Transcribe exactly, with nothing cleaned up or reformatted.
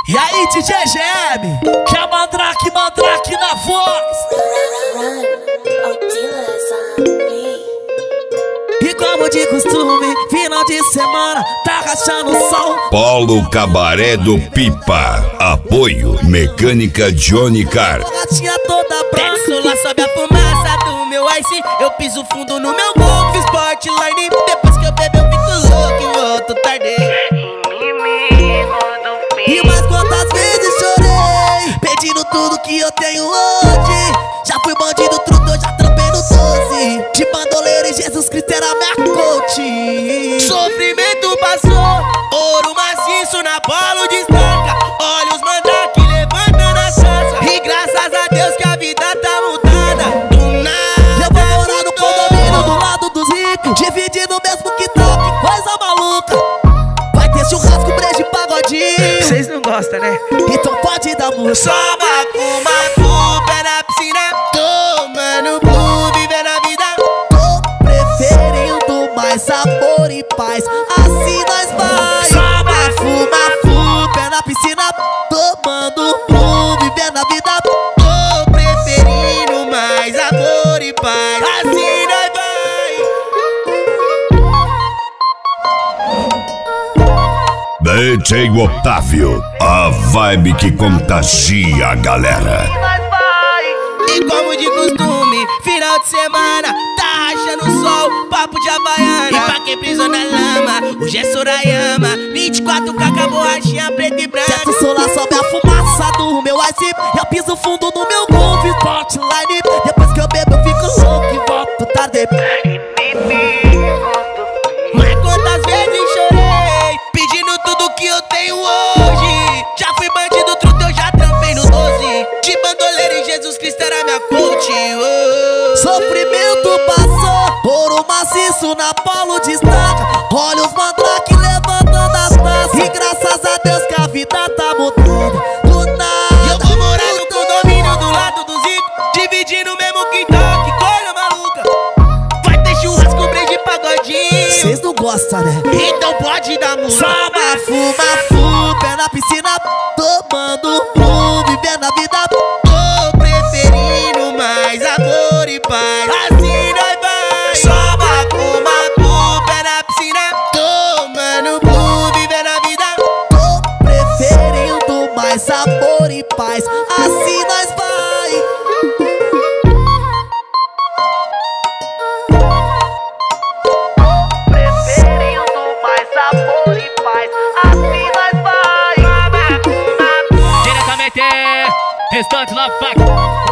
E aí, D J G M, que é Mandrake, Mandrake na voz. E como de costume, final de semana, tá rachando o sol. Polo Cabaré do Pipa. Apoio Mecânica Johnny Car. Gatinha toda branca, celular sobe a fumaça do meu ice. Eu piso fundo no meu golf, Sportline. Depois que eu bebo eu fico louco e volto tarde. E mais quantas vezes chorei, pedindo tudo que eu tenho hoje. Já fui bandido, truto, eu já trampei no doze. De bandoleiro e Jesus Cristo era minha coach. Sofrimento passou, ouro maciço na bola destaca. Olha os mandrake levantando a taça. E graças a Deus que a vida tá mudada. Do nada eu vou morar no condomínio do lado dos ricos, dividindo o mesmo quintal, que coisa maluca. Vai ter churrasco, brejo e pagodinho. Vocês não gostam, né? Então pode dar música. Só macu, macu, pé na piscina, tomando blue, vivendo a vida. Tô preferindo mais sabor e paz, assim nós vai. Só mafu, mafu, pé na piscina, tomando blue, vivendo a vida. Tô preferindo mais amor e paz, assim nós vai. D J Otávio, a vibe que contagia a galera. E como de costume, final de semana, tá rachando o sol, papo de Havaiana. E pra quem prisou na lama, hoje é Sorayama. vinte e quatro K com a borrachinha preta e branca. Certo solar sobe a fumaça do meu ice. Eu piso fundo no meu golf, Sportline. Depois que eu bebo eu fico louco e volto tarde. Mas quantas vezes chorei, pedindo tudo que eu tenho hoje. Já fui bandido, truto, eu já trampei no doze. De bandoleiro e Jesus Cristo era minha coach. Oh. Sofrimento passou, ouro maciço na polo destaca. Olha os mandrake levantando as taças. E graças a Deus que a vida tá mudando. Do nada eu vou morar no condomínio do lado do Zico, dividindo o mesmo quintal, que coisa maluca. Vai ter churrasco, brejo e pagodinho. Vocês não gostam, né? Então pode dar música. Só mafu, mafu, pé na piscina, tomando blue, vivendo a vida. Tô preferindo mais amor e paz, assim nós vai. Só mafu, mafu, pé na piscina, tomando blue, vivendo a vida. Tô preferindo mais amor e paz, assim nós vai. Amor e paz, assim nós vai. Diretamente, Restante Love Fact.